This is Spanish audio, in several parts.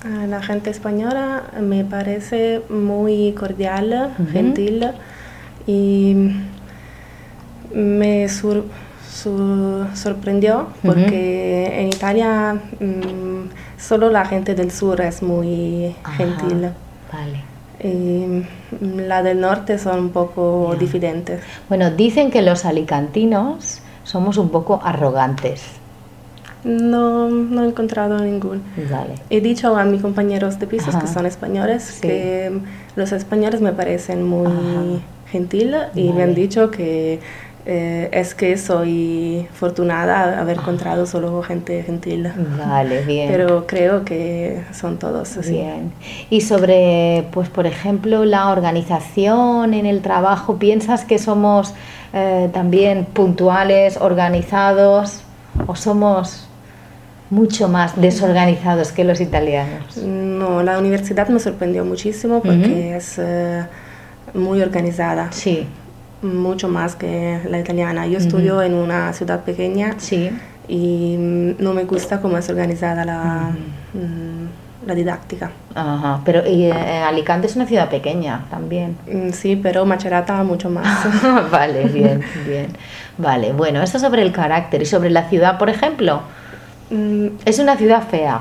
La gente española me parece muy cordial, gentil y me sorprendió porque en Italia solo la gente del sur es muy gentil. Vale. Y la del norte son un poco diferentes. Bueno, dicen que los alicantinos somos un poco arrogantes. No he encontrado ningún. Vale. He dicho a mis compañeros de pisos que son españoles que los españoles me parecen muy gentil y me han dicho que es que soy afortunada haber encontrado solo gente gentil. Vale, bien. Pero creo que son todos así. Bien. Y sobre, pues por ejemplo, la organización en el trabajo, ¿piensas que somos también puntuales, organizados o somos mucho más desorganizados que los italianos? No, la universidad me sorprendió muchísimo porque es muy organizada. Sí. Mucho más que la italiana. Yo estudio en una ciudad pequeña y no me gusta cómo es organizada la didáctica. Ajá, pero Alicante es una ciudad pequeña también. Sí, pero Macerata mucho más. Vale, bien, bien. Vale, bueno, eso sobre el carácter. ¿Y sobre la ciudad, por ejemplo? Es una ciudad fea.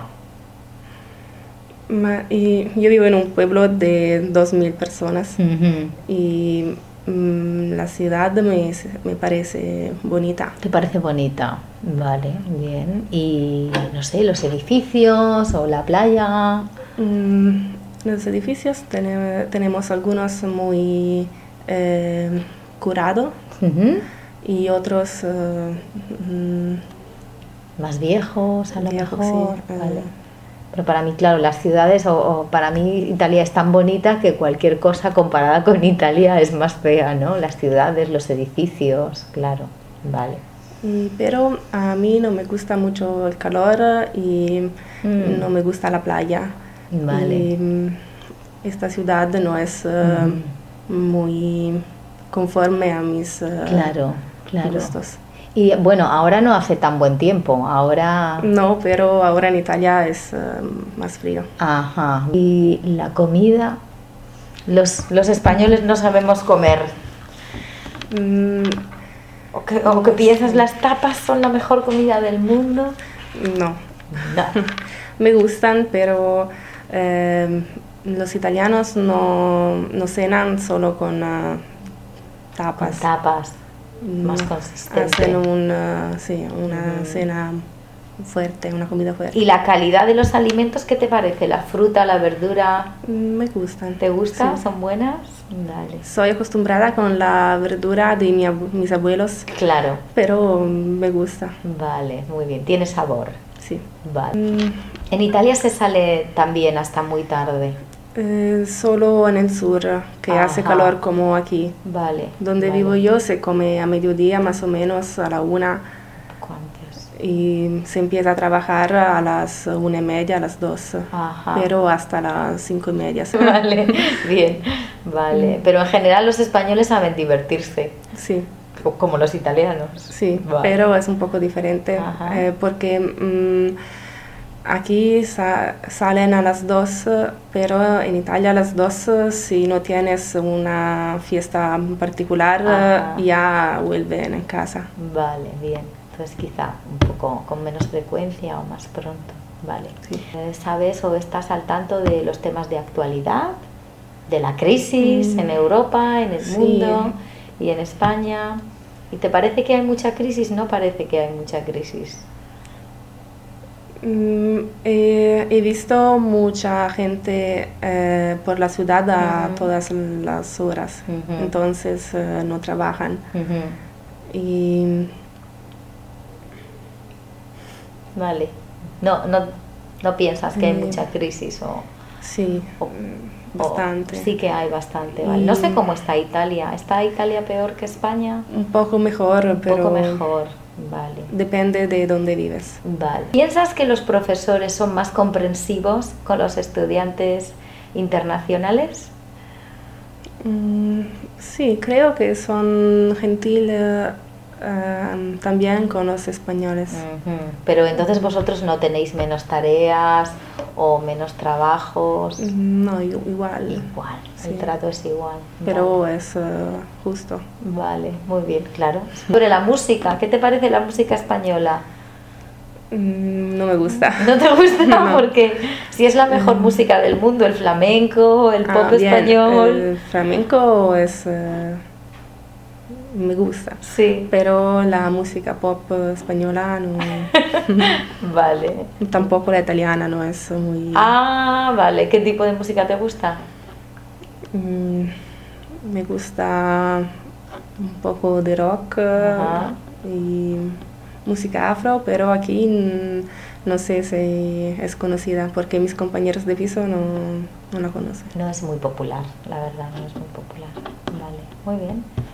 Y yo vivo en un pueblo de 2000 personas y la ciudad me parece bonita. ¿Te parece bonita? Vale, bien. Y no sé, los edificios o la playa. Los edificios tenemos algunos muy curados y otros más viejos a lo mejor. Sí, vale. Pero para mí, claro, las ciudades, o para mí Italia es tan bonita que cualquier cosa comparada con Italia es más fea, ¿no? Las ciudades, los edificios, claro, vale. Pero a mí no me gusta mucho el calor y no me gusta la playa. Vale. Y esta ciudad no es muy conforme a mis gustos. Y bueno, ahora no hace tan buen tiempo, ahora... No, pero ahora en Italia es más frío. Ajá. ¿Y la comida? Los españoles no sabemos comer. ¿O que piensas las tapas son la mejor comida del mundo? No. Me gustan, pero los italianos no cenan solo con tapas. Con tapas. Más consistente. Hacen una cena fuerte, una comida fuerte. ¿Y la calidad de los alimentos qué te parece? ¿La fruta, la verdura? Me gustan. ¿Te gustan? Sí. ¿Son buenas? Dale. Soy acostumbrada con la verdura de mis abuelos. Claro. Pero me gusta. Vale, muy bien. Tiene sabor. Sí. Vale. ¿En Italia se sale también hasta muy tarde? Solo en el sur, que hace calor como aquí. Vale. Donde vivo yo se come a mediodía más o menos a la 1. ¿Cuántas? Y se empieza a trabajar a las 1:30, a las 2. Pero hasta las 5:30. Vale, bien, vale. Pero en general los españoles saben divertirse. Sí. Como los italianos. Sí, pero es un poco diferente porque... aquí salen a las 2, pero en Italia a las 2, si no tienes una fiesta particular, ya vuelven en casa. Vale, bien. Entonces quizá un poco con menos frecuencia o más pronto. Vale. Sí. ¿Sabes o estás al tanto de los temas de actualidad? De la crisis en Europa, en el mundo y en España. ¿Y te parece que hay mucha crisis? No parece que hay mucha crisis. He visto mucha gente por la ciudad a todas las horas, entonces no trabajan. Y... Vale, no piensas que hay mucha crisis o... Sí, bastante. Sí que hay bastante, vale. No sé cómo está Italia. ¿Está Italia peor que España? Un poco mejor, pero... Un poco mejor. Vale. Depende de dónde vives. Vale. ¿Piensas que los profesores son más comprensivos con los estudiantes internacionales? Sí, creo que son gentiles también con los españoles. Pero entonces vosotros no tenéis menos tareas o menos trabajos. No, igual. Igual, sí. El trato es igual. Pero vale. es justo. Vale, muy bien, claro. Sobre la música, ¿qué te parece la música española? No me gusta. ¿No te gusta? No. Porque si es la mejor música del mundo, el flamenco, el pop Bien, español. el flamenco es... me gusta. Sí. Pero la música pop española no... Vale. Tampoco la italiana no es muy... Ah, vale. ¿Qué tipo de música te gusta? Me gusta un poco de rock y música afro, pero aquí no sé si es conocida porque mis compañeros de piso no la conocen. No es muy popular, la verdad, no es muy popular. Vale, muy bien.